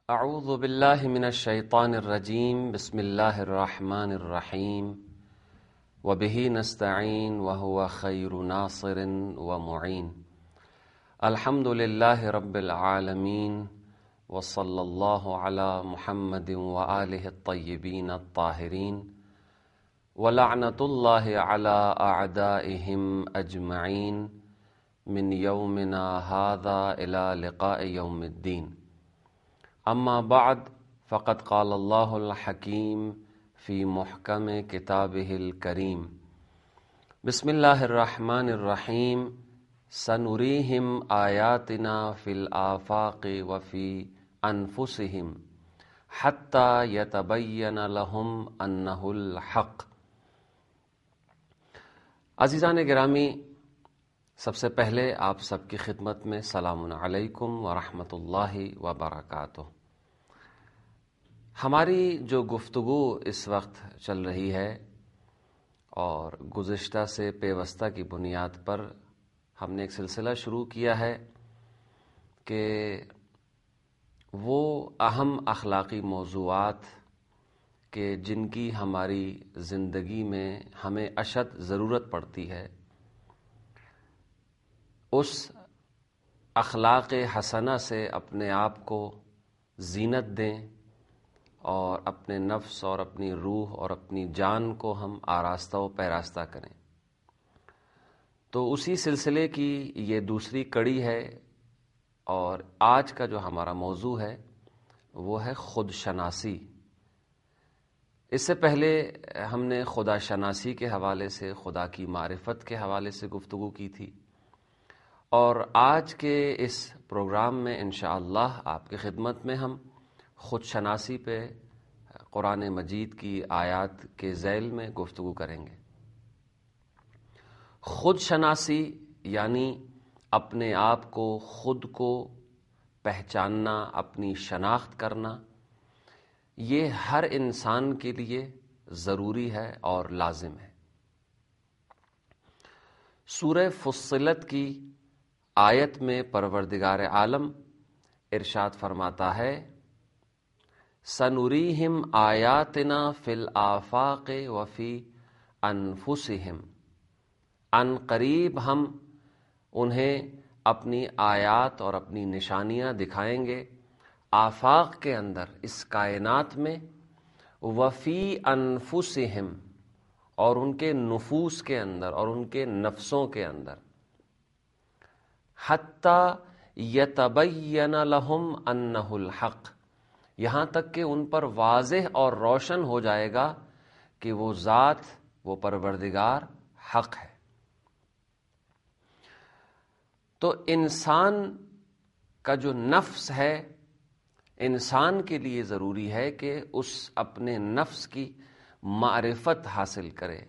اعوذ باللہ من الشیطان الرجیم بسم اللہ الرحمن الرحیم وبہ نستعین وہو خیر ناصر ومعین الحمد للہ رب العالمین وصلی اللہ علی محمد وآلہ الطیبین الطاہرین ولعنۃ اللہ علی اعدائہم اجمعین من یومنا ھذا الی لقاء یوم الدین اما بعد فقد قال اللہ الحکیم فی محکم کتابہ الکریم بسم اللہ الرحمن الرحیم سنریہم آیاتنا فی الآفاق وفی انفسہم حتی یتبین لہم انہ الحق۔ عزیزان گرامی، سب سے پہلے آپ سب کی خدمت میں سلام علیکم ورحمۃ اللہ وبرکاتہ۔ ہماری جو گفتگو اس وقت چل رہی ہے اور گزشتہ سے پیوستہ کی بنیاد پر ہم نے ایک سلسلہ شروع کیا ہے کہ وہ اہم اخلاقی موضوعات کہ جن کی ہماری زندگی میں ہمیں اشد ضرورت پڑتی ہے، اس اخلاق حسنہ سے اپنے آپ کو زینت دیں اور اپنے نفس اور اپنی روح اور اپنی جان کو ہم آراستہ و پیراستہ کریں۔ تو اسی سلسلے کی یہ دوسری کڑی ہے، اور آج کا جو ہمارا موضوع ہے وہ ہے خود شناسی۔ اس سے پہلے ہم نے خدا شناسی کے حوالے سے، خدا کی معرفت کے حوالے سے گفتگو کی تھی، اور آج کے اس پروگرام میں انشاءاللہ آپ کی خدمت میں ہم خود شناسی پہ قرآن مجید کی آیات کے ذیل میں گفتگو کریں گے۔ خود شناسی یعنی اپنے آپ کو، خود کو پہچاننا، اپنی شناخت کرنا، یہ ہر انسان کے لیے ضروری ہے اور لازم ہے۔ سورہ فصلت کی آیت میں پروردگار عالم ارشاد فرماتا ہے، سنریہم آیاتنا فی الآفاق وفی انفسہم، ان قریب ہم انہیں اپنی آیات اور اپنی نشانیاں دکھائیں گے آفاق کے اندر، اس کائنات میں، وفی انفسہم اور ان کے نفوس کے اندر اور ان کے نفسوں کے اندر، حتی یتبین لہم انہ الحق، یہاں تک کہ ان پر واضح اور روشن ہو جائے گا کہ وہ ذات، وہ پروردگار حق ہے۔ تو انسان کا جو نفس ہے، انسان کے لیے ضروری ہے کہ اس اپنے نفس کی معرفت حاصل کرے،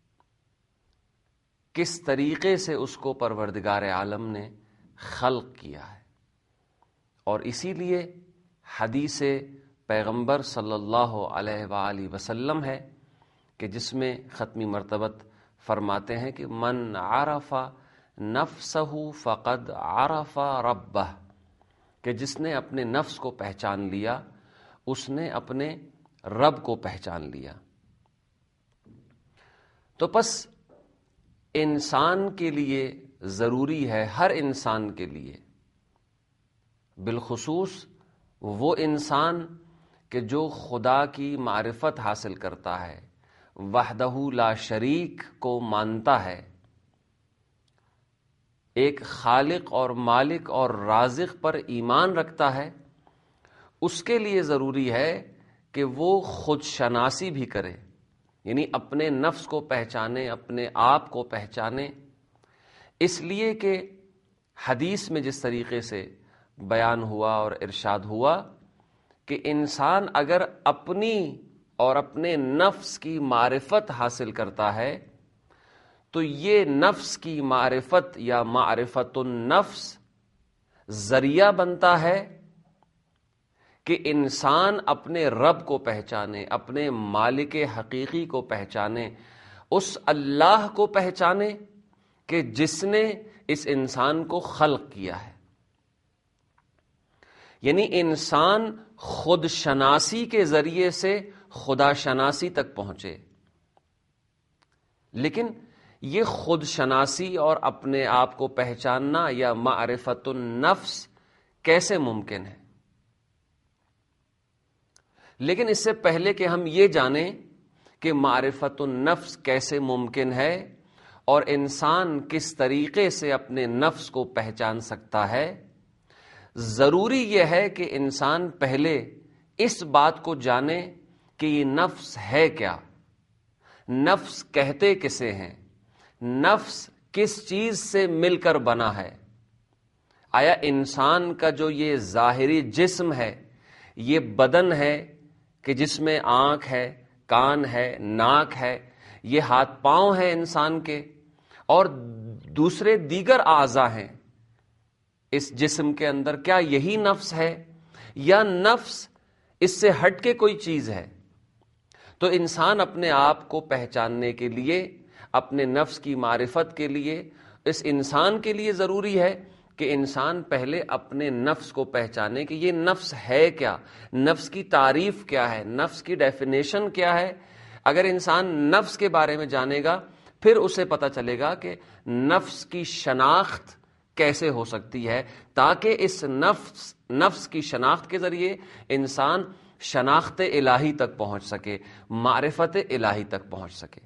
کس طریقے سے اس کو پروردگار عالم نے خلق کیا ہے۔ اور اسی لیے حدیث پیغمبر صلی اللہ علیہ وآلہ وسلم ہے کہ جس میں ختمی مرتبت فرماتے ہیں کہ من عرف نفسہ فقد عرف ربہ، کہ جس نے اپنے نفس کو پہچان لیا اس نے اپنے رب کو پہچان لیا۔ تو پس انسان کے لیے ضروری ہے، ہر انسان کے لیے، بالخصوص وہ انسان کہ جو خدا کی معرفت حاصل کرتا ہے، وحدہ لا شریک کو مانتا ہے، ایک خالق اور مالک اور رازق پر ایمان رکھتا ہے، اس کے لیے ضروری ہے کہ وہ خود شناسی بھی کرے، یعنی اپنے نفس کو پہچانے، اپنے آپ کو پہچانے۔ اس لیے کہ حدیث میں جس طریقے سے بیان ہوا اور ارشاد ہوا کہ انسان اگر اپنی اور اپنے نفس کی معرفت حاصل کرتا ہے تو یہ نفس کی معرفت یا معرفت النفس ذریعہ بنتا ہے کہ انسان اپنے رب کو پہچانے، اپنے مالک حقیقی کو پہچانے، اس اللہ کو پہچانے کہ جس نے اس انسان کو خلق کیا ہے۔ یعنی انسان خود شناسی کے ذریعے سے خدا شناسی تک پہنچے. لیکن یہ خود شناسی اور اپنے آپ کو پہچاننا یا معرفت النفس کیسے ممکن ہے؟ لیکن اس سے پہلے کہ ہم یہ جانیں کہ معرفت النفس کیسے ممکن ہے اور انسان کس طریقے سے اپنے نفس کو پہچان سکتا ہے، ضروری یہ ہے کہ انسان پہلے اس بات کو جانے کہ یہ نفس ہے کیا، نفس کہتے کسے ہیں، نفس کس چیز سے مل کر بنا ہے. آیا انسان کا جو یہ ظاہری جسم ہے، یہ بدن ہے کہ جس میں آنکھ ہے، کان ہے، ناک ہے، یہ ہاتھ پاؤں ہیں انسان کے، اور دوسرے دیگر اعضاء ہیں اس جسم کے اندر، کیا یہی نفس ہے یا نفس اس سے ہٹ کے کوئی چیز ہے؟ تو انسان اپنے آپ کو پہچاننے کے لیے، اپنے نفس کی معرفت کے لیے، اس انسان کے لیے ضروری ہے کہ انسان پہلے اپنے نفس کو پہچانے کہ یہ نفس ہے کیا، نفس کی تعریف کیا ہے، نفس کی ڈیفینیشن کیا ہے. اگر انسان نفس کے بارے میں جانے گا پھر اسے پتہ چلے گا کہ نفس کی شناخت کیسے ہو سکتی ہے، تاکہ اس نفس کی شناخت کے ذریعے انسان شناخت الہی تک پہنچ سکے، معرفت الہی تک پہنچ سکے.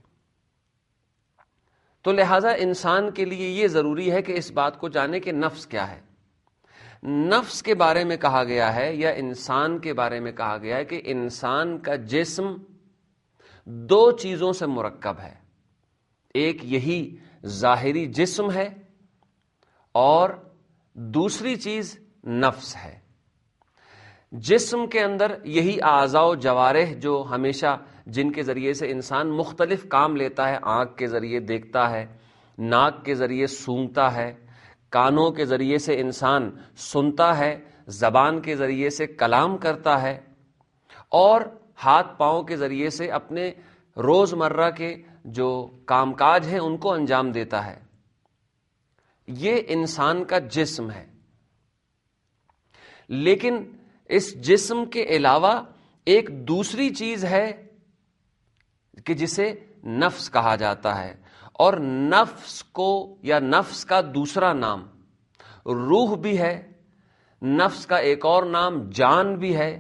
تو لہٰذا انسان کے لیے یہ ضروری ہے کہ اس بات کو جانے کہ نفس کیا ہے. نفس کے بارے میں کہا گیا ہے یا انسان کے بارے میں کہا گیا ہے کہ انسان کا جسم دو چیزوں سے مرکب ہے. ایک یہی ظاہری جسم ہے اور دوسری چیز نفس ہے. جسم کے اندر یہی اعضاء و جوارح جو ہمیشہ جن کے ذریعے سے انسان مختلف کام لیتا ہے، آنکھ کے ذریعے دیکھتا ہے، ناک کے ذریعے سونگھتا ہے، کانوں کے ذریعے سے انسان سنتا ہے، زبان کے ذریعے سے کلام کرتا ہے، اور ہاتھ پاؤں کے ذریعے سے اپنے روزمرہ کے جو کام کاج ہیں ان کو انجام دیتا ہے. یہ انسان کا جسم ہے. لیکن اس جسم کے علاوہ ایک دوسری چیز ہے کہ جسے نفس کہا جاتا ہے، اور نفس کو یا نفس کا دوسرا نام روح بھی ہے، نفس کا ایک اور نام جان بھی ہے.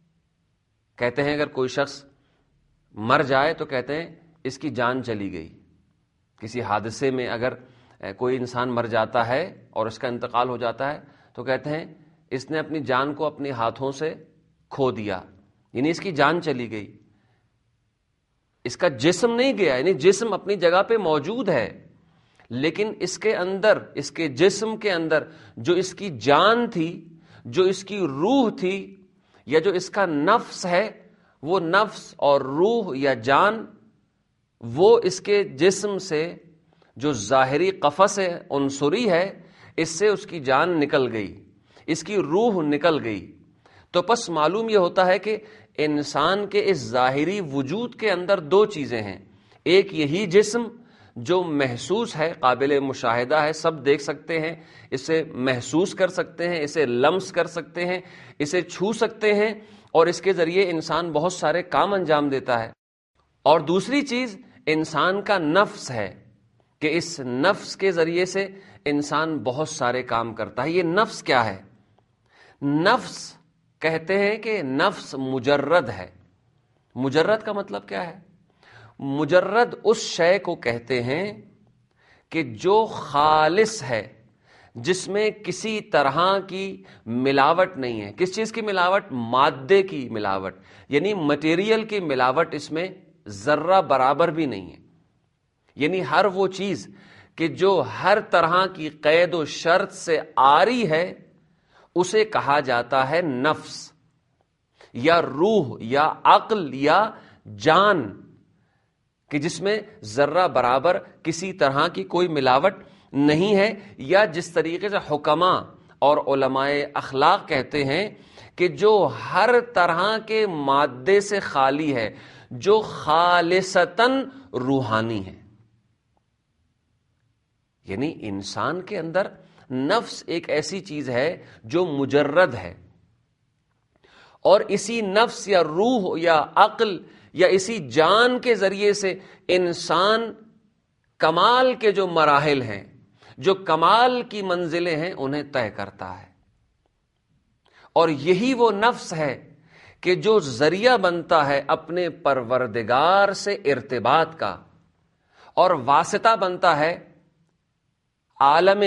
کہتے ہیں اگر کوئی شخص مر جائے تو کہتے ہیں اس کی جان چلی گئی. کسی حادثے میں اگر کوئی انسان مر جاتا ہے اور اس کا انتقال ہو جاتا ہے تو کہتے ہیں اس نے اپنی جان کو اپنے ہاتھوں سے کھو دیا، یعنی اس کی جان چلی گئی. اس کا جسم نہیں گیا، یعنی جسم اپنی جگہ پہ موجود ہے، لیکن اس کے اندر، اس کے جسم کے اندر جو اس کی جان تھی، جو اس کی روح تھی، یا جو اس کا نفس ہے، وہ نفس اور روح یا جان وہ اس کے جسم سے جو ظاہری قفس عنصری ہے اس سے اس کی جان نکل گئی، اس کی روح نکل گئی. تو پس معلوم یہ ہوتا ہے کہ انسان کے اس ظاہری وجود کے اندر دو چیزیں ہیں. ایک یہی جسم جو محسوس ہے، قابل مشاہدہ ہے، سب دیکھ سکتے ہیں، اسے محسوس کر سکتے ہیں، اسے لمس کر سکتے ہیں، اسے چھو سکتے ہیں، اور اس کے ذریعے انسان بہت سارے کام انجام دیتا ہے. اور دوسری چیز انسان کا نفس ہے کہ اس نفس کے ذریعے سے انسان بہت سارے کام کرتا ہے. یہ نفس کیا ہے؟ نفس کہتے ہیں کہ نفس مجرد ہے. مجرد کا مطلب کیا ہے؟ مجرد اس شے کو کہتے ہیں کہ جو خالص ہے، جس میں کسی طرح کی ملاوٹ نہیں ہے. کس چیز کی ملاوٹ؟ مادے کی ملاوٹ، یعنی مٹیریل کی ملاوٹ اس میں ذرہ برابر بھی نہیں ہے. یعنی ہر وہ چیز کہ جو ہر طرح کی قید و شرط سے عاری ہے اسے کہا جاتا ہے نفس یا روح یا عقل یا جان، کہ جس میں ذرہ برابر کسی طرح کی کوئی ملاوٹ نہیں ہے. یا جس طریقے سے حکماء اور علماء اخلاق کہتے ہیں کہ جو ہر طرح کے مادے سے خالی ہے، جو خالصتاً روحانی ہے. یعنی انسان کے اندر نفس ایک ایسی چیز ہے جو مجرد ہے، اور اسی نفس یا روح یا عقل یا اسی جان کے ذریعے سے انسان کمال کے جو مراحل ہیں، جو کمال کی منزلیں ہیں، انہیں طے کرتا ہے. اور یہی وہ نفس ہے کہ جو ذریعہ بنتا ہے اپنے پروردگار سے ارتباط کا، اور واسطہ بنتا ہے عالم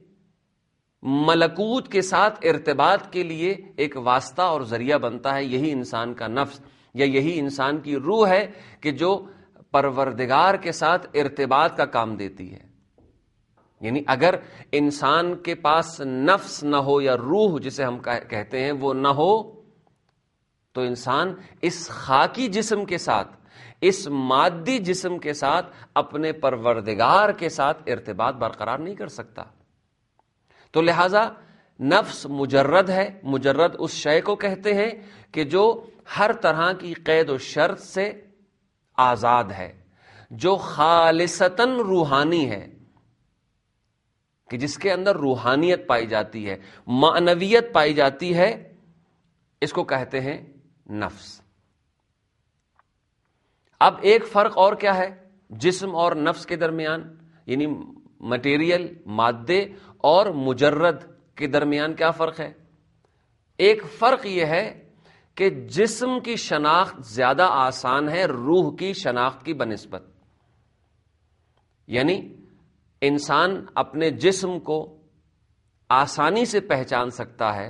ملکوت کے ساتھ ارتباط کے لیے، ایک واسطہ اور ذریعہ بنتا ہے. یہی انسان کا نفس یا یہی انسان کی روح ہے کہ جو پروردگار کے ساتھ ارتباط کا کام دیتی ہے. یعنی اگر انسان کے پاس نفس نہ ہو یا روح جسے ہم کہتے ہیں وہ نہ ہو، تو انسان اس خاکی جسم کے ساتھ، اس مادی جسم کے ساتھ اپنے پروردگار کے ساتھ ارتباط برقرار نہیں کر سکتا. تو لہذا نفس مجرد ہے. مجرد اس شے کو کہتے ہیں کہ جو ہر طرح کی قید و شرط سے آزاد ہے، جو خالصتاً روحانی ہے، کہ جس کے اندر روحانیت پائی جاتی ہے، معنویت پائی جاتی ہے، اس کو کہتے ہیں نفس. اب ایک فرق اور کیا ہے جسم اور نفس کے درمیان، یعنی مٹیریل، مادے اور مجرد کے درمیان کیا فرق ہے؟ ایک فرق یہ ہے کہ جسم کی شناخت زیادہ آسان ہے روح کی شناخت کی بنسبت. یعنی انسان اپنے جسم کو آسانی سے پہچان سکتا ہے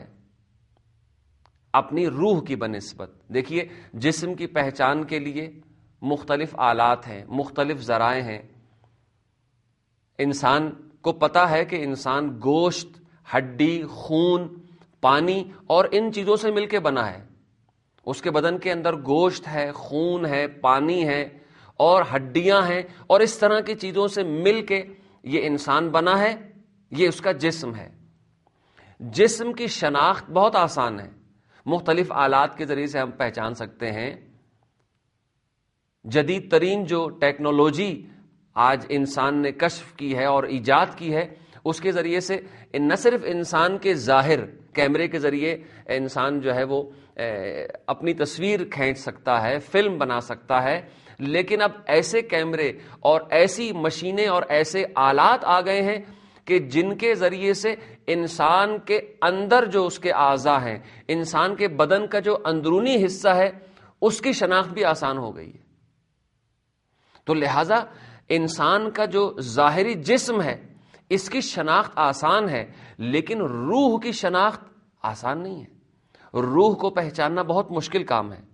اپنی روح کی بنسبت. دیکھیے جسم کی پہچان کے لیے مختلف آلات ہیں، مختلف ذرائع ہیں. انسان کو پتا ہے کہ انسان گوشت، ہڈی، خون، پانی اور ان چیزوں سے مل کے بنا ہے. اس کے بدن کے اندر گوشت ہے، خون ہے، پانی ہے اور ہڈیاں ہیں، اور اس طرح کی چیزوں سے مل کے یہ انسان بنا ہے. یہ اس کا جسم ہے. جسم کی شناخت بہت آسان ہے، مختلف آلات کے ذریعے سے ہم پہچان سکتے ہیں. جدید ترین جو ٹیکنالوجی آج انسان نے کشف کی ہے اور ایجاد کی ہے، اس کے ذریعے سے نہ صرف انسان کے ظاہر، کیمرے کے ذریعے انسان جو ہے وہ اپنی تصویر کھینچ سکتا ہے، فلم بنا سکتا ہے، لیکن اب ایسے کیمرے اور ایسی مشینیں اور ایسے آلات آ گئے ہیں کہ جن کے ذریعے سے انسان کے اندر جو اس کے اعضاء ہیں، انسان کے بدن کا جو اندرونی حصہ ہے، اس کی شناخت بھی آسان ہو گئی ہے. تو لہذا انسان کا جو ظاہری جسم ہے اس کی شناخت آسان ہے، لیکن روح کی شناخت آسان نہیں ہے. روح کو پہچاننا بہت مشکل کام ہے.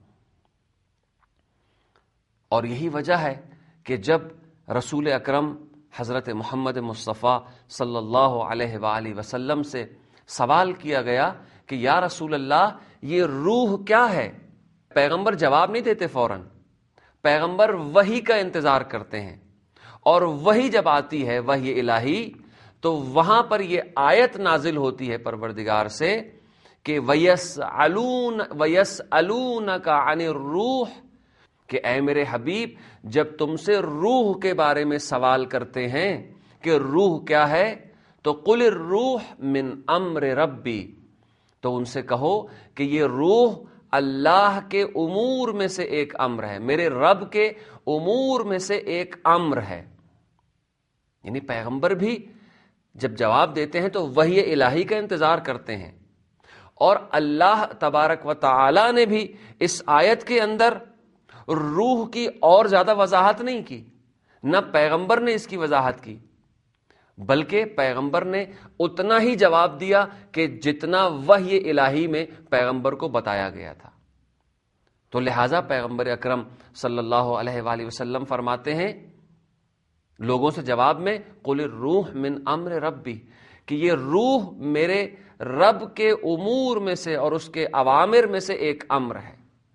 اور یہی وجہ ہے کہ جب رسول اکرم حضرت محمد مصطفیٰ صلی اللہ علیہ وآلہ وسلم سے سوال کیا گیا کہ یا رسول اللہ یہ روح کیا ہے، پیغمبر جواب نہیں دیتے فوراً. پیغمبر وحی کا انتظار کرتے ہیں، اور وحی جب آتی ہے، وحی الہی، تو وہاں پر یہ آیت نازل ہوتی ہے پروردگار سے کہ وَيَسْأَلُونَكَ عَنِ الرُّوحِ، کہ اے میرے حبیب جب تم سے روح کے بارے میں سوال کرتے ہیں کہ روح کیا ہے، تو قُلِ الرُّوحُ مِنْ أَمْرِ رَبِّي، تو ان سے کہو کہ یہ روح اللہ کے امور میں سے ایک امر ہے، میرے رب کے امور میں سے ایک امر ہے. یعنی پیغمبر بھی جب جواب دیتے ہیں تو وحی الہی کا انتظار کرتے ہیں. اور اللہ تبارک و تعالی نے بھی اس آیت کے اندر روح کی اور زیادہ وضاحت نہیں کی، نہ پیغمبر نے اس کی وضاحت کی، بلکہ پیغمبر نے اتنا ہی جواب دیا کہ جتنا وحی الہی میں پیغمبر کو بتایا گیا تھا. تو لہٰذا پیغمبر اکرم صلی اللہ علیہ وآلہ وسلم فرماتے ہیں لوگوں سے جواب میں قُلِ الرُّوحُ مِنْ أَمْرِ رَبِّي، کہ یہ روح میرے رب کے امور میں سے اور اس کے اوامر میں سے ایک امر ہے.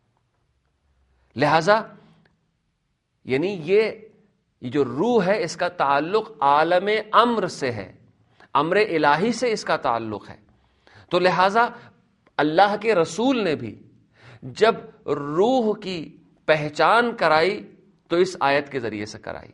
لہذا یعنی یہ جو روح ہے اس کا تعلق عالم امر سے ہے، امر الہی سے اس کا تعلق ہے. تو لہذا اللہ کے رسول نے بھی جب روح کی پہچان کرائی تو اس آیت کے ذریعے سے کرائی.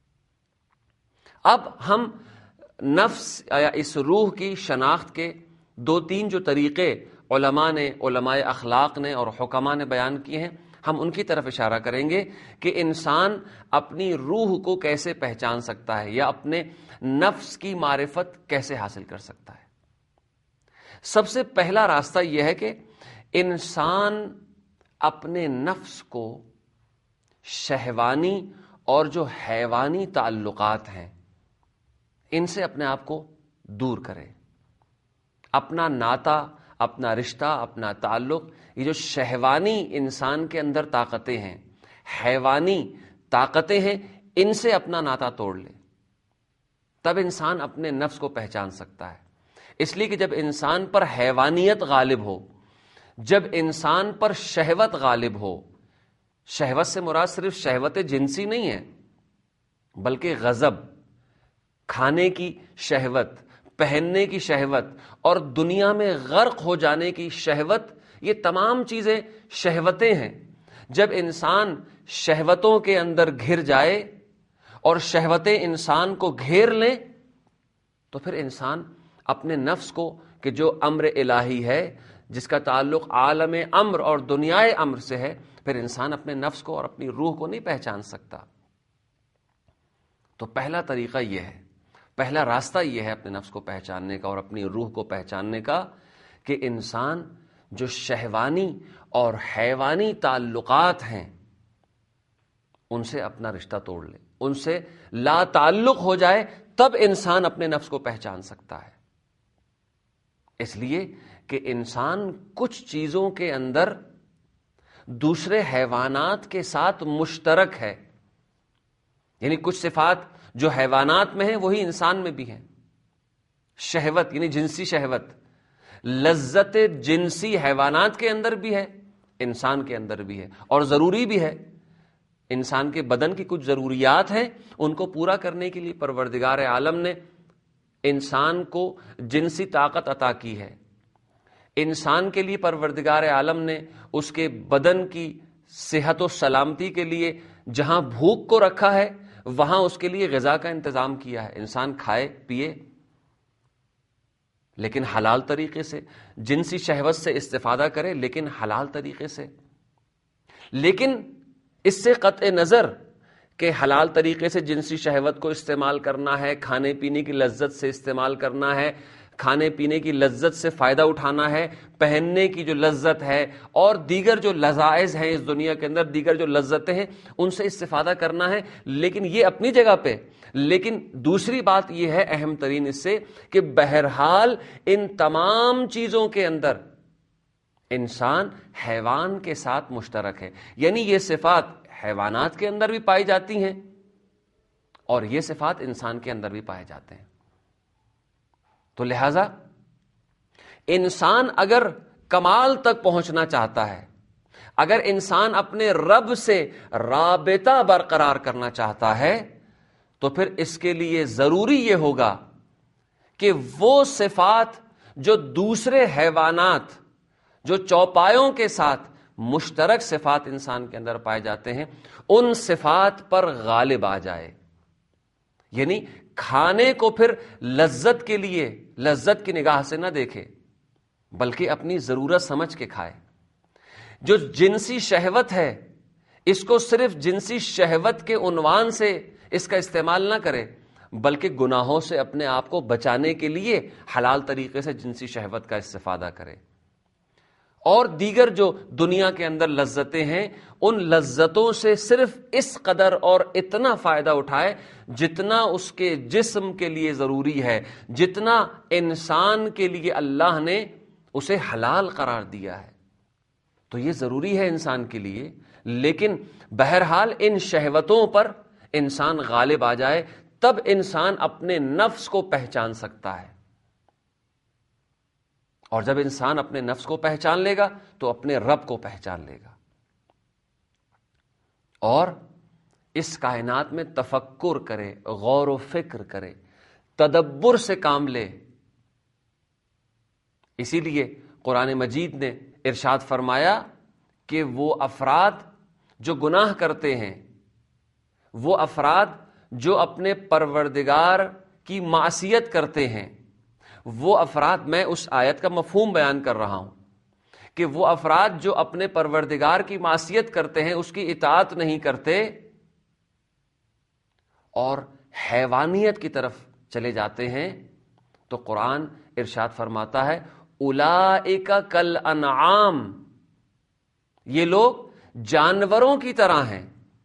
اب ہم نفس یا اس روح کی شناخت کے دو تین جو طریقے علماء اخلاق نے اور حکماء نے بیان کیے ہیں، ہم ان کی طرف اشارہ کریں گے کہ انسان اپنی روح کو کیسے پہچان سکتا ہے یا اپنے نفس کی معرفت کیسے حاصل کر سکتا ہے۔ سب سے پہلا راستہ یہ ہے کہ انسان اپنے نفس کو شہوانی اور جو حیوانی تعلقات ہیں ان سے اپنے آپ کو دور کرے۔ اپنا ناتا، اپنا رشتہ، اپنا تعلق، یہ جو شہوانی انسان کے اندر طاقتیں ہیں، حیوانی طاقتیں ہیں، ان سے اپنا ناتا توڑ لے، تب انسان اپنے نفس کو پہچان سکتا ہے۔ اس لیے کہ جب انسان پر حیوانیت غالب ہو، جب انسان پر شہوت غالب ہو، شہوت سے مراد صرف شہوت جنسی نہیں ہے، بلکہ غضب، کھانے کی شہوت، پہننے کی شہوت اور دنیا میں غرق ہو جانے کی شہوت، یہ تمام چیزیں شہوتیں ہیں۔ جب انسان شہوتوں کے اندر گھر جائے اور شہوتیں انسان کو گھیر لیں تو پھر انسان اپنے نفس کو، کہ جو امر الہی ہے، جس کا تعلق عالم امر اور دنیائے امر سے ہے، پھر انسان اپنے نفس کو اور اپنی روح کو نہیں پہچان سکتا۔ تو پہلا طریقہ یہ ہے، پہلا راستہ یہ ہے اپنے نفس کو پہچاننے کا اور اپنی روح کو پہچاننے کا کہ انسان جو شہوانی اور حیوانی تعلقات ہیں ان سے اپنا رشتہ توڑ لے، ان سے لا تعلق ہو جائے، تب انسان اپنے نفس کو پہچان سکتا ہے۔ اس لیے کہ انسان کچھ چیزوں کے اندر دوسرے حیوانات کے ساتھ مشترک ہے، یعنی کچھ صفات جو حیوانات میں ہیں وہی انسان میں بھی ہیں۔ شہوت یعنی جنسی شہوت، لذت جنسی حیوانات کے اندر بھی ہے، انسان کے اندر بھی ہے، اور ضروری بھی ہے۔ انسان کے بدن کی کچھ ضروریات ہیں، ان کو پورا کرنے کے لیے پروردگار عالم نے انسان کو جنسی طاقت عطا کی ہے۔ انسان کے لیے پروردگار عالم نے اس کے بدن کی صحت و سلامتی کے لیے جہاں بھوک کو رکھا ہے وہاں اس کے لیے غذا کا انتظام کیا ہے۔ انسان کھائے پیے لیکن حلال طریقے سے، جنسی شہوت سے استفادہ کرے لیکن حلال طریقے سے۔ لیکن اس سے قطع نظر کہ حلال طریقے سے جنسی شہوت کو استعمال کرنا ہے، کھانے پینے کی لذت سے استعمال کرنا ہے، کھانے پینے کی لذت سے فائدہ اٹھانا ہے، پہننے کی جو لذت ہے اور دیگر جو لذائذ ہیں اس دنیا کے اندر، دیگر جو لذتیں ہیں ان سے استفادہ کرنا ہے، لیکن یہ اپنی جگہ پہ۔ لیکن دوسری بات یہ ہے اہم ترین اس سے کہ بہرحال ان تمام چیزوں کے اندر انسان حیوان کے ساتھ مشترک ہے، یعنی یہ صفات حیوانات کے اندر بھی پائی جاتی ہیں اور یہ صفات انسان کے اندر بھی پائے جاتے ہیں۔ تو لہذا انسان اگر کمال تک پہنچنا چاہتا ہے، اگر انسان اپنے رب سے رابطہ برقرار کرنا چاہتا ہے، تو پھر اس کے لیے ضروری یہ ہوگا کہ وہ صفات جو دوسرے حیوانات، جو چوپایوں کے ساتھ مشترک صفات انسان کے اندر پائے جاتے ہیں، ان صفات پر غالب آ جائے۔ یعنی کھانے کو پھر لذت کے لیے، لذت کی نگاہ سے نہ دیکھے، بلکہ اپنی ضرورت سمجھ کے کھائے۔ جو جنسی شہوت ہے اس کو صرف جنسی شہوت کے عنوان سے اس کا استعمال نہ کرے، بلکہ گناہوں سے اپنے آپ کو بچانے کے لیے حلال طریقے سے جنسی شہوت کا استفادہ کرے۔ اور دیگر جو دنیا کے اندر لذتیں ہیں ان لذتوں سے صرف اس قدر اور اتنا فائدہ اٹھائے جتنا اس کے جسم کے لیے ضروری ہے، جتنا انسان کے لیے اللہ نے اسے حلال قرار دیا ہے۔ تو یہ ضروری ہے انسان کے لیے، لیکن بہرحال ان شہوتوں پر انسان غالب آ جائے تب انسان اپنے نفس کو پہچان سکتا ہے، اور جب انسان اپنے نفس کو پہچان لے گا تو اپنے رب کو پہچان لے گا، اور اس کائنات میں تفکر کرے، غور و فکر کرے، تدبر سے کام لے۔ اسی لیے قرآن مجید نے ارشاد فرمایا کہ وہ افراد جو گناہ کرتے ہیں، وہ افراد جو اپنے پروردگار کی معصیت کرتے ہیں، وہ افراد، میں اس آیت کا مفہوم بیان کر رہا ہوں، کہ وہ افراد جو اپنے پروردگار کی معصیت کرتے ہیں، اس کی اطاعت نہیں کرتے اور حیوانیت کی طرف چلے جاتے ہیں، تو قرآن ارشاد فرماتا ہے اولئک کالانعام، یہ لوگ جانوروں کی طرح ہیں،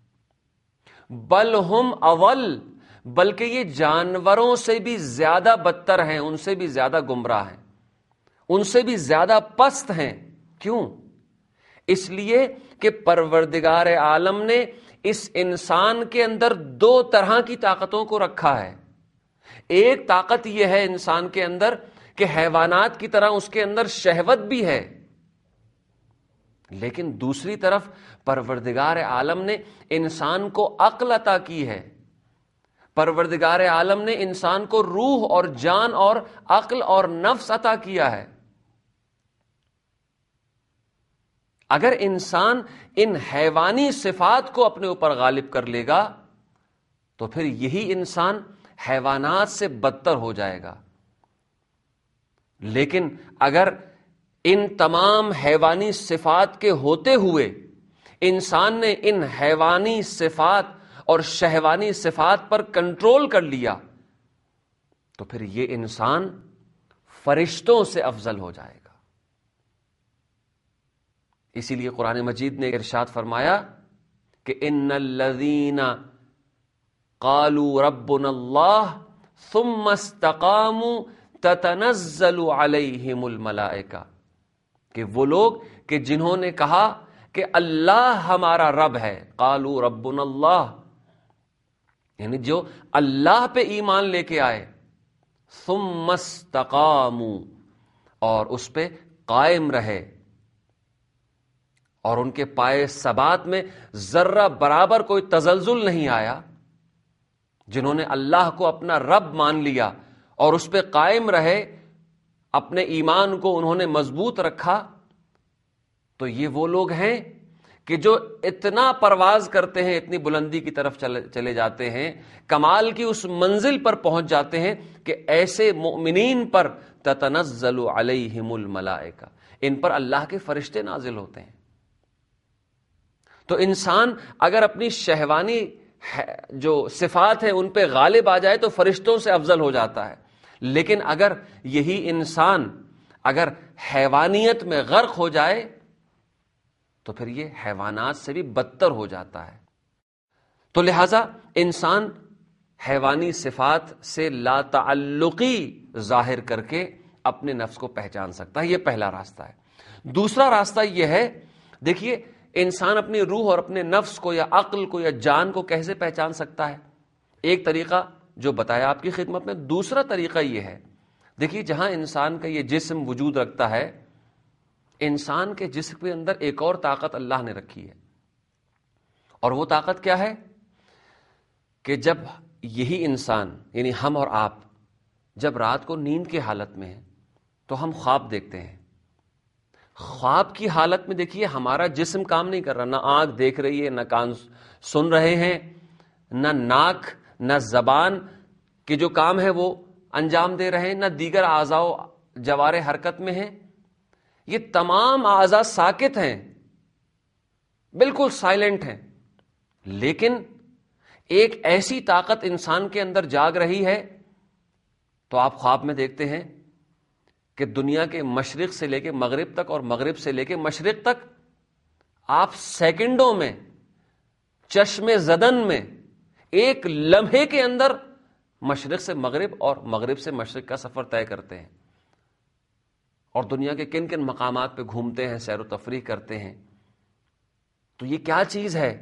بل ہم اول، بلکہ یہ جانوروں سے بھی زیادہ بدتر ہیں، ان سے بھی زیادہ گمراہ ہیں، ان سے بھی زیادہ پست ہیں۔ کیوں؟ اس لیے کہ پروردگار عالم نے اس انسان کے اندر دو طرح کی طاقتوں کو رکھا ہے۔ ایک طاقت یہ ہے انسان کے اندر کہ حیوانات کی طرح اس کے اندر شہوت بھی ہے، لیکن دوسری طرف پروردگار عالم نے انسان کو عقل عطا کی ہے، پروردگار عالم نے انسان کو روح اور جان اور عقل اور نفس عطا کیا ہے۔ اگر انسان ان حیوانی صفات کو اپنے اوپر غالب کر لے گا تو پھر یہی انسان حیوانات سے بدتر ہو جائے گا۔ لیکن اگر ان تمام حیوانی صفات کے ہوتے ہوئے انسان نے ان حیوانی صفات اور شہوانی صفات پر کنٹرول کر لیا تو پھر یہ انسان فرشتوں سے افضل ہو جائے گا۔ اسی لیے قرآن مجید نے ارشاد فرمایا کہ ان الذین قالوا ربنا اللہ ثم استقاموا تتنزل علیہم الملائکہ، کہ وہ لوگ کہ جنہوں نے کہا کہ اللہ ہمارا رب ہے، قالوا ربنا اللہ، یعنی جو اللہ پہ ایمان لے کے آئے، ثم استقاموا، اور اس پہ قائم رہے، اور ان کے پائے ثبات میں ذرہ برابر کوئی تزلزل نہیں آیا، جنہوں نے اللہ کو اپنا رب مان لیا اور اس پہ قائم رہے، اپنے ایمان کو انہوں نے مضبوط رکھا، تو یہ وہ لوگ ہیں کہ جو اتنا پرواز کرتے ہیں، اتنی بلندی کی طرف چلے جاتے ہیں، کمال کی اس منزل پر پہنچ جاتے ہیں کہ ایسے مؤمنین پر تتنزل علیہم الملائکہ، ان پر اللہ کے فرشتے نازل ہوتے ہیں۔ تو انسان اگر اپنی شہوانی جو صفات ہیں ان پہ غالب آ جائے تو فرشتوں سے افضل ہو جاتا ہے، لیکن اگر یہی انسان اگر حیوانیت میں غرق ہو جائے تو پھر یہ حیوانات سے بھی بدتر ہو جاتا ہے۔ تو لہذا انسان حیوانی صفات سے لا تعلقی ظاہر کر کے اپنے نفس کو پہچان سکتا ہے، یہ پہلا راستہ ہے۔ دوسرا راستہ یہ ہے، دیکھیے انسان اپنی روح اور اپنے نفس کو یا عقل کو یا جان کو کیسے پہچان سکتا ہے؟ ایک طریقہ جو بتایا آپ کی خدمت میں، دوسرا طریقہ یہ ہے، دیکھیے جہاں انسان کا یہ جسم وجود رکھتا ہے، انسان کے جسم کے اندر ایک اور طاقت اللہ نے رکھی ہے، اور وہ طاقت کیا ہے کہ جب یہی انسان یعنی ہم اور آپ جب رات کو نیند کی حالت میں ہیں تو ہم خواب دیکھتے ہیں۔ خواب کی حالت میں دیکھیے ہمارا جسم کام نہیں کر رہا، نہ آنکھ دیکھ رہی ہے، نہ کان سن رہے ہیں، نہ ناک نہ زبان کے جو کام ہے وہ انجام دے رہے ہیں، نہ دیگر اعضاء و جوارح حرکت میں ہیں، یہ تمام اعضاء ساکت ہیں، بالکل سائلنٹ ہیں، لیکن ایک ایسی طاقت انسان کے اندر جاگ رہی ہے، تو آپ خواب میں دیکھتے ہیں کہ دنیا کے مشرق سے لے کے مغرب تک اور مغرب سے لے کے مشرق تک آپ سیکنڈوں میں، چشم زدن میں، ایک لمحے کے اندر مشرق سے مغرب اور مغرب سے مشرق کا سفر طے کرتے ہیں، اور دنیا کے کن کن مقامات پہ گھومتے ہیں، سیر و تفریح کرتے ہیں۔ تو یہ کیا چیز ہے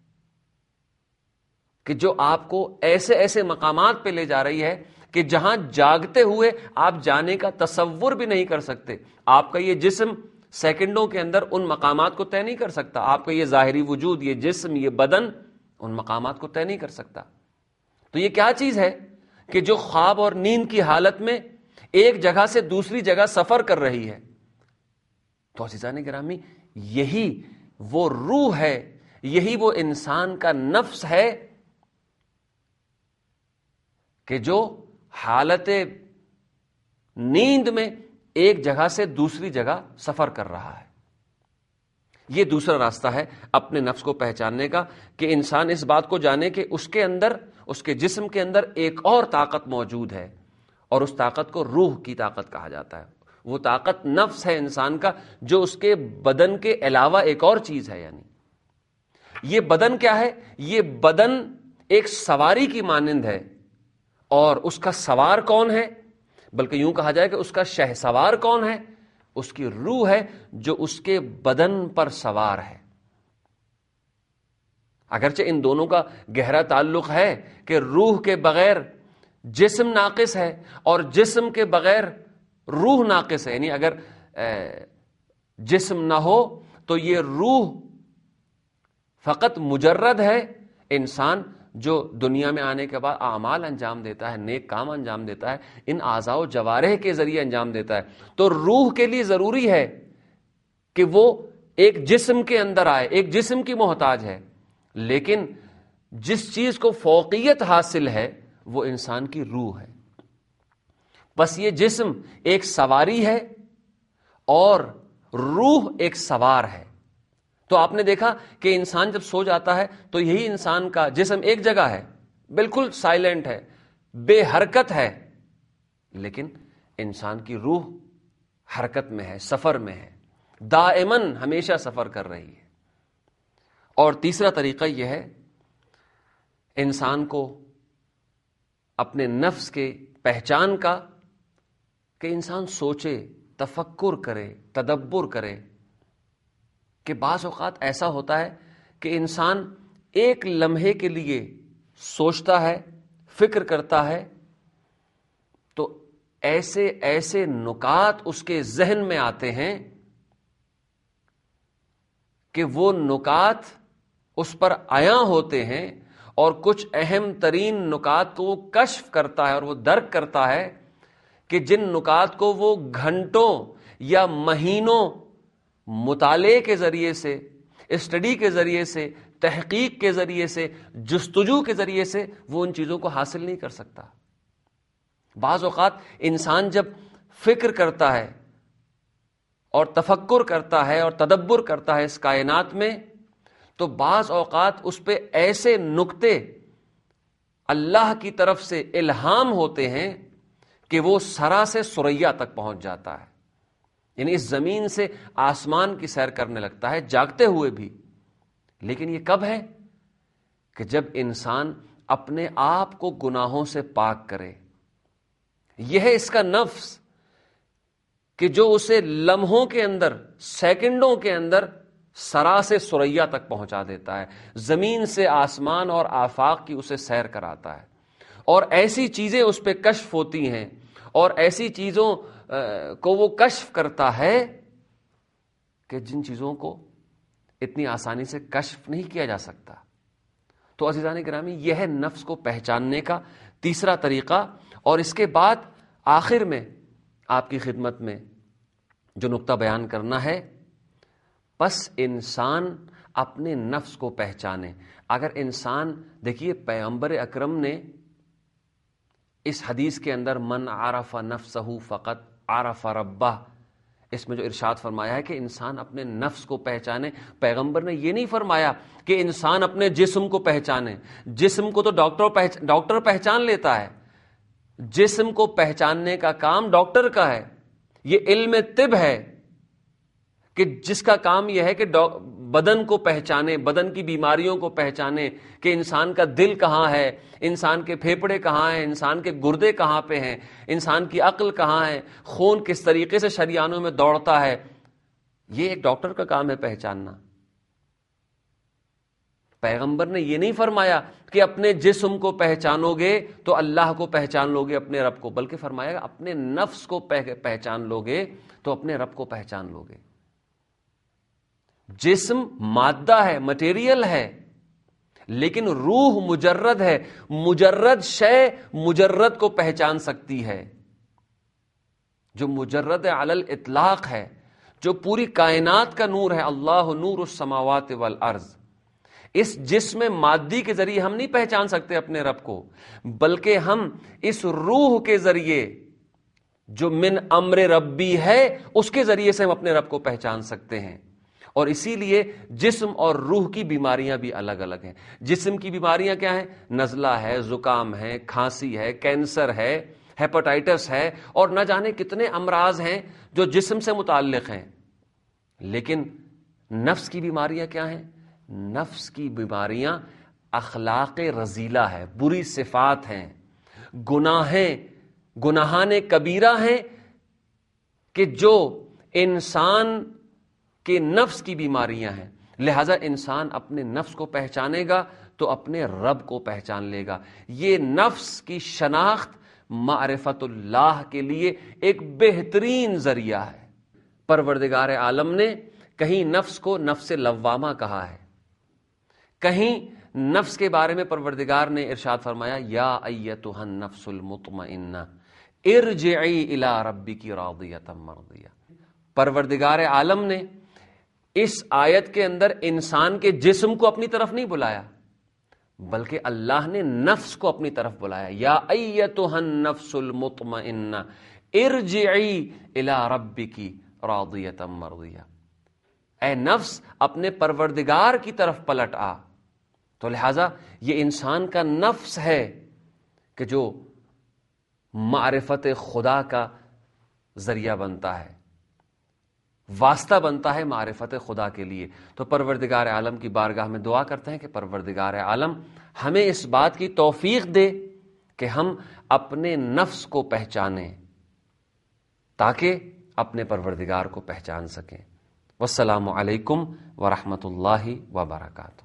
کہ جو آپ کو ایسے ایسے مقامات پہ لے جا رہی ہے کہ جہاں جاگتے ہوئے آپ جانے کا تصور بھی نہیں کر سکتے۔ آپ کا یہ جسم سیکنڈوں کے اندر ان مقامات کو طے نہیں کر سکتا، آپ کا یہ ظاہری وجود، یہ جسم، یہ بدن ان مقامات کو طے نہیں کر سکتا۔ تو یہ کیا چیز ہے کہ جو خواب اور نیند کی حالت میں ایک جگہ سے دوسری جگہ سفر کر رہی ہے؟ تو عزیزان گرامی، یہی وہ روح ہے، یہی وہ انسان کا نفس ہے کہ جو حالت نیند میں ایک جگہ سے دوسری جگہ سفر کر رہا ہے۔ یہ دوسرا راستہ ہے اپنے نفس کو پہچاننے کا، کہ انسان اس بات کو جانے کہ اس کے اندر، اس کے جسم کے اندر ایک اور طاقت موجود ہے، اور اس طاقت کو روح کی طاقت کہا جاتا ہے۔ وہ طاقت نفس ہے انسان کا، جو اس کے بدن کے علاوہ ایک اور چیز ہے۔ یعنی یہ بدن کیا ہے؟ یہ بدن ایک سواری کی مانند ہے، اور اس کا سوار کون ہے؟ بلکہ یوں کہا جائے کہ اس کا شہ سوار کون ہے؟ اس کی روح ہے، جو اس کے بدن پر سوار ہے۔ اگرچہ ان دونوں کا گہرا تعلق ہے کہ روح کے بغیر جسم ناقص ہے، اور جسم کے بغیر روح ناقص ہے۔ یعنی اگر جسم نہ ہو تو یہ روح فقط مجرد ہے انسان جو دنیا میں آنے کے بعد اعمال انجام دیتا ہے، نیک کام انجام دیتا ہے، ان اعضاء و جوارح کے ذریعے انجام دیتا ہے۔ تو روح کے لیے ضروری ہے کہ وہ ایک جسم کے اندر آئے، ایک جسم کی محتاج ہے، لیکن جس چیز کو فوقیت حاصل ہے وہ انسان کی روح ہے۔ بس یہ جسم ایک سواری ہے اور روح ایک سوار ہے۔ تو آپ نے دیکھا کہ انسان جب سو جاتا ہے تو یہی انسان کا جسم ایک جگہ ہے، بالکل سائلنٹ ہے، بے حرکت ہے، لیکن انسان کی روح حرکت میں ہے، سفر میں ہے، دائماً ہمیشہ سفر کر رہی ہے۔ اور تیسرا طریقہ یہ ہے انسان کو اپنے نفس کے پہچان کا، کہ انسان سوچے، تفکر کرے، تدبر کرے، کہ بعض اوقات ایسا ہوتا ہے کہ انسان ایک لمحے کے لیے سوچتا ہے، فکر کرتا ہے، تو ایسے ایسے نکات اس کے ذہن میں آتے ہیں کہ وہ نکات اس پر عیاں ہوتے ہیں، اور کچھ اہم ترین نکات کو وہ کشف کرتا ہے اور وہ درک کرتا ہے کہ جن نکات کو وہ گھنٹوں یا مہینوں مطالعے کے ذریعے سے، اسٹڈی کے ذریعے سے، تحقیق کے ذریعے سے، جستجو کے ذریعے سے وہ ان چیزوں کو حاصل نہیں کر سکتا۔ بعض اوقات انسان جب فکر کرتا ہے اور تفکر کرتا ہے اور تدبر کرتا ہے اس کائنات میں، تو بعض اوقات اس پہ ایسے نکتے اللہ کی طرف سے الہام ہوتے ہیں کہ وہ سرا سے ثریا تک پہنچ جاتا ہے۔ یعنی اس زمین سے آسمان کی سیر کرنے لگتا ہے جاگتے ہوئے بھی۔ لیکن یہ کب ہے؟ کہ جب انسان اپنے آپ کو گناہوں سے پاک کرے۔ یہ ہے اس کا نفس، کہ جو اسے لمحوں کے اندر، سیکنڈوں کے اندر سرا سے ثریا تک پہنچا دیتا ہے، زمین سے آسمان اور آفاق کی اسے سیر کراتا ہے، اور ایسی چیزیں اس پہ کشف ہوتی ہیں، اور ایسی چیزوں کو وہ کشف کرتا ہے کہ جن چیزوں کو اتنی آسانی سے کشف نہیں کیا جا سکتا۔ تو عزیزان گرامی، یہ ہے نفس کو پہچاننے کا تیسرا طریقہ۔ اور اس کے بعد آخر میں آپ کی خدمت میں جو نقطہ بیان کرنا ہے، بس انسان اپنے نفس کو پہچانے۔ اگر انسان، دیکھیے پیغمبر اکرم نے اس حدیث کے اندر من عرف نفسہ فقط عرف ربہ، اس میں جو ارشاد فرمایا ہے کہ انسان اپنے نفس کو پہچانے، پیغمبر نے یہ نہیں فرمایا کہ انسان اپنے جسم کو پہچانے۔ جسم کو تو ڈاکٹر پہچان لیتا ہے، جسم کو پہچاننے کا کام ڈاکٹر کا ہے۔ یہ علم طب ہے کہ جس کا کام یہ ہے کہ بدن کو پہچانے، بدن کی بیماریوں کو پہچانے، کہ انسان کا دل کہاں ہے، انسان کے پھیپھڑے کہاں ہیں، انسان کے گردے کہاں پہ ہیں، انسان کی عقل کہاں ہے، خون کس طریقے سے شریانوں میں دوڑتا ہے۔ یہ ایک ڈاکٹر کا کام ہے پہچاننا۔ پیغمبر نے یہ نہیں فرمایا کہ اپنے جسم کو پہچانو گے تو اللہ کو پہچان لو گے، اپنے رب کو، بلکہ فرمایا اپنے نفس کو پہچان لو گے تو اپنے رب کو پہچان لو گے۔ جسم مادہ ہے، مٹیریل ہے، لیکن روح مجرد ہے۔ مجرد شے مجرد کو پہچان سکتی ہے، جو مجرد علی الاطلاق ہے، جو پوری کائنات کا نور ہے۔ اللہ نور السماوات والارض۔ اس جسم مادی کے ذریعے ہم نہیں پہچان سکتے اپنے رب کو، بلکہ ہم اس روح کے ذریعے جو من امر ربی ہے، اس کے ذریعے سے ہم اپنے رب کو پہچان سکتے ہیں۔ اور اسی لیے جسم اور روح کی بیماریاں بھی الگ الگ ہیں۔ جسم کی بیماریاں کیا ہیں؟ نزلہ ہے، زکام ہے، کھانسی ہے، کینسر ہے، ہیپاٹائٹس ہے، اور نہ جانے کتنے امراض ہیں جو جسم سے متعلق ہیں۔ لیکن نفس کی بیماریاں کیا ہیں؟ نفس کی بیماریاں اخلاق رذیلہ ہے، بری صفات ہیں، گناہان کبیرہ ہیں کہ جو انسان کے نفس کی بیماریاں ہیں۔ لہذا انسان اپنے نفس کو پہچانے گا تو اپنے رب کو پہچان لے گا۔ یہ نفس کی شناخت معرفت اللہ کے لیے ایک بہترین ذریعہ ہے۔ پروردگار عالم نے کہیں نفس کو نفس لوامہ کہا ہے، کہیں نفس کے بارے میں پروردگار نے ارشاد فرمایا یا ایتھا النفس المطمئنہ ارجعی الی ربک راضیۃ مرضیہ۔ پروردگار عالم نے اس آیت کے اندر انسان کے جسم کو اپنی طرف نہیں بلایا، بلکہ اللہ نے نفس کو اپنی طرف بلایا، یا ایتھا النفس المطمئنہ ارجعی الی ربک راضیۃ مرضیہ۔ اے نفس اپنے پروردگار کی طرف پلٹ آ۔ تو لہذا یہ انسان کا نفس ہے کہ جو معرفت خدا کا ذریعہ بنتا ہے، واسطہ بنتا ہے معرفت خدا کے لیے۔ تو پروردگار عالم کی بارگاہ میں دعا کرتے ہیں کہ پروردگار عالم ہمیں اس بات کی توفیق دے کہ ہم اپنے نفس کو پہچانیں تاکہ اپنے پروردگار کو پہچان سکیں۔ والسلام علیکم ورحمۃ اللہ وبرکاتہ۔